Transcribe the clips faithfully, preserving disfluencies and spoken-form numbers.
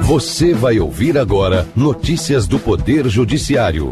Você vai ouvir agora notícias do Poder Judiciário.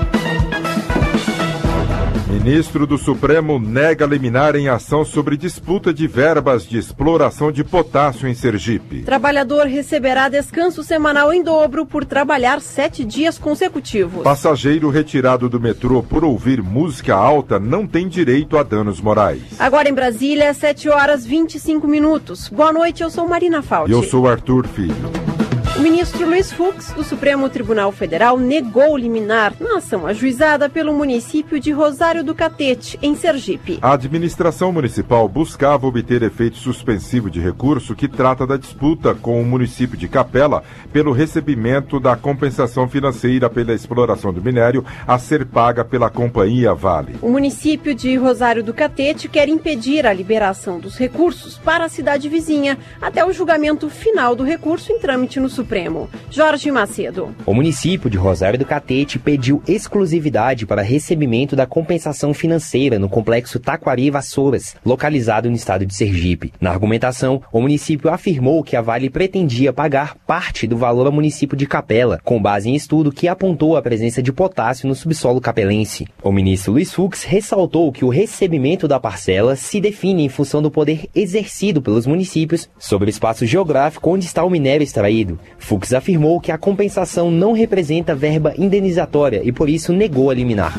Ministro do Supremo nega liminar em ação sobre disputa de verbas de exploração de potássio em Sergipe. Trabalhador receberá descanso semanal em dobro por trabalhar sete dias consecutivos. Passageiro retirado do metrô por ouvir música alta não tem direito a danos morais. Agora em Brasília, sete horas e vinte e cinco minutos. Boa noite, eu sou Marina Falti. Eu sou Arthur Filho. O ministro Luiz Fux, do Supremo Tribunal Federal, negou liminar na ação ajuizada pelo município de Rosário do Catete, em Sergipe. A administração municipal buscava obter efeito suspensivo de recurso que trata da disputa com o município de Capela pelo recebimento da compensação financeira pela exploração do minério a ser paga pela companhia Vale. O município de Rosário do Catete quer impedir a liberação dos recursos para a cidade vizinha até o julgamento final do recurso em trâmite no Supremo. Jorge Macedo. O município de Rosário do Catete pediu exclusividade para recebimento da compensação financeira no complexo Taquari Vassouras, localizado no estado de Sergipe. Na argumentação, o município afirmou que a Vale pretendia pagar parte do valor ao município de Capela, com base em estudo que apontou a presença de potássio no subsolo capelense. O ministro Luiz Fux ressaltou que o recebimento da parcela se define em função do poder exercido pelos municípios sobre o espaço geográfico onde está o minério extraído. Fux afirmou que a compensação não representa verba indenizatória e por isso negou a liminar.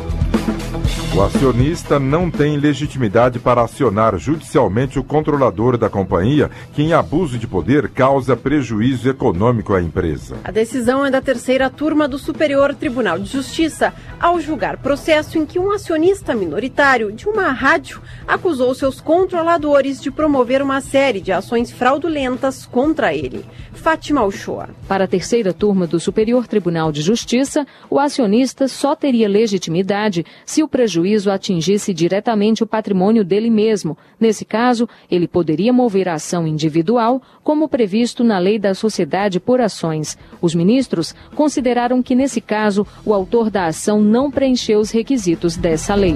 O acionista não tem legitimidade para acionar judicialmente o controlador da companhia, que em abuso de poder causa prejuízo econômico à empresa. A decisão é da terceira turma do Superior Tribunal de Justiça, ao julgar processo em que um acionista minoritário de uma rádio acusou seus controladores de promover uma série de ações fraudulentas contra ele. Fátima Uchoa. Para a terceira turma do Superior Tribunal de Justiça, o acionista só teria legitimidade se o prejuízo atingisse diretamente o patrimônio dele mesmo. Nesse caso, ele poderia mover a ação individual, como previsto na Lei da Sociedade por Ações. Os ministros consideraram que, nesse caso, o autor da ação não preencheu os requisitos dessa lei.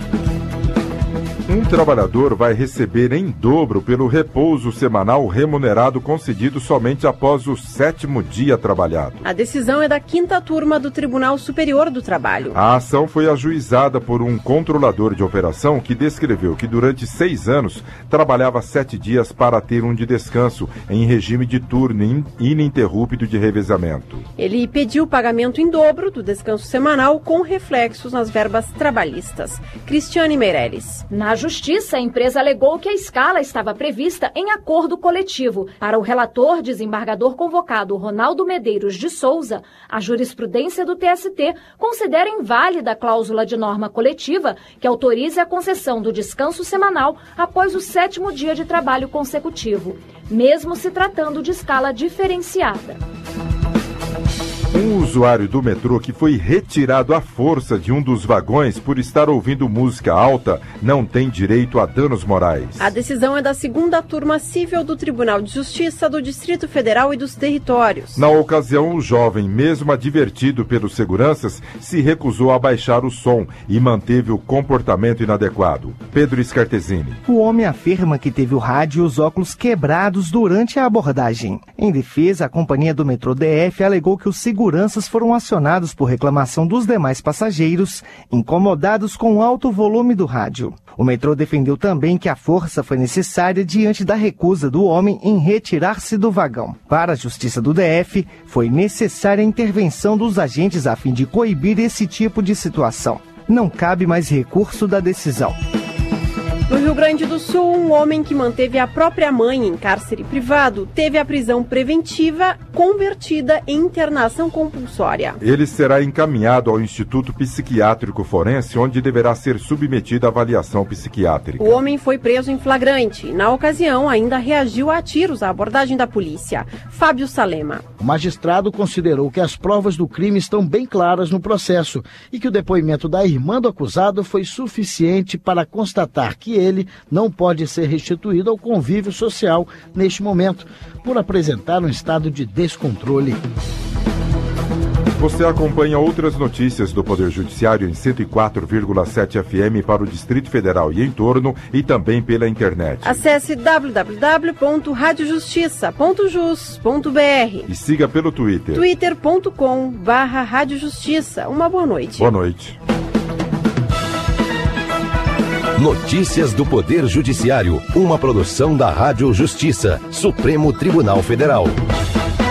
Um trabalhador vai receber em dobro pelo repouso semanal remunerado concedido somente após o sétimo dia trabalhado. A decisão é da quinta turma do Tribunal Superior do Trabalho. A ação foi ajuizada por um controlador de operação que descreveu que durante seis anos trabalhava sete dias para ter um de descanso em regime de turno ininterrupto de revezamento. Ele pediu pagamento em dobro do descanso semanal com reflexos nas verbas trabalhistas. Cristiane Meirelles. Na Justiça, a empresa alegou que a escala estava prevista em acordo coletivo. Para o relator, desembargador convocado Ronaldo Medeiros de Souza, a jurisprudência do T S T considera inválida a cláusula de norma coletiva que autorize a concessão do descanso semanal após o sétimo dia de trabalho consecutivo, mesmo se tratando de escala diferenciada. Um usuário do metrô que foi retirado à força de um dos vagões por estar ouvindo música alta não tem direito a danos morais. A decisão é da segunda turma civil do Tribunal de Justiça do Distrito Federal e dos Territórios. Na ocasião, o jovem, mesmo advertido pelos seguranças, se recusou a baixar o som e manteve o comportamento inadequado. Pedro Scartesini. O homem afirma que teve o rádio e os óculos quebrados durante a abordagem. Em defesa, a companhia do metrô D F alegou que os seguranças Seguranças foram acionados por reclamação dos demais passageiros, incomodados com o alto volume do rádio. O metrô defendeu também que a força foi necessária diante da recusa do homem em retirar-se do vagão. Para a Justiça do D F, foi necessária a intervenção dos agentes a fim de coibir esse tipo de situação. Não cabe mais recurso da decisão. No Rio Grande do Sul, um homem que manteve a própria mãe em cárcere privado teve a prisão preventiva convertida em internação compulsória. Ele será encaminhado ao Instituto Psiquiátrico Forense, onde deverá ser submetido à avaliação psiquiátrica. O homem foi preso em flagrante. Na ocasião, ainda reagiu a tiros à abordagem da polícia. Fábio Salema. O magistrado considerou que as provas do crime estão bem claras no processo e que o depoimento da irmã do acusado foi suficiente para constatar que ele não pode ser restituído ao convívio social neste momento, por apresentar um estado de descontrole. Você acompanha outras notícias do Poder Judiciário em cento e quatro vírgula sete F M para o Distrito Federal e em torno e também pela internet. Acesse w w w ponto rádio justiça ponto jus ponto b r e siga pelo Twitter. twitter ponto com barra rádio justiça. Uma boa noite. Boa noite. Notícias do Poder Judiciário, uma produção da Rádio Justiça, Supremo Tribunal Federal.